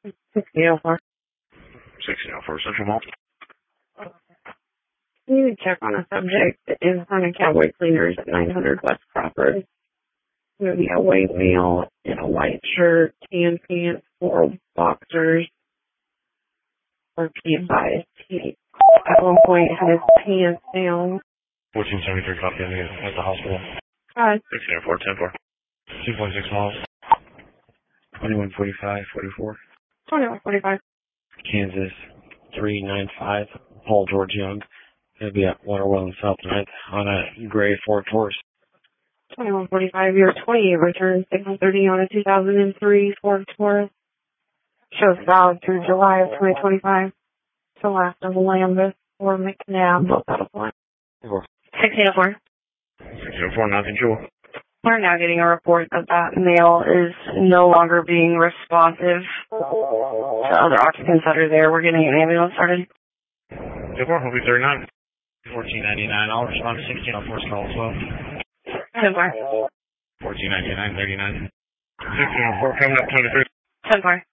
1604. 1604 Central Mall. You need to check on a subject in front of Cowboy Cleaners at 900 West Crawford. It's going to be a white male in a white shirt, tan pants, 4 boxers, or P5. He at one point had his pants down. 1473 copy at the hospital. Hi. 1604 10-4. 2.6 miles. 2145 44. 2145. Kansas 395. Paul George Young. Gonna be at Waterwell and South 9th on a gray Ford Taurus. 2145. Your 28 return signal 30 on a 2003 Ford Taurus. Shows valid through July of 2025. The last of Lambeth or McNabb, both out of line. 1604. 1604, nothing jewel. We're now getting a report that that male is no longer being responsive to other occupants that are there. We're getting an ambulance started. 10-4, will be 39. 1499. I'll respond to 1604's call as well. 10-4. 1499, 39. 1604, coming up 23. 10-4.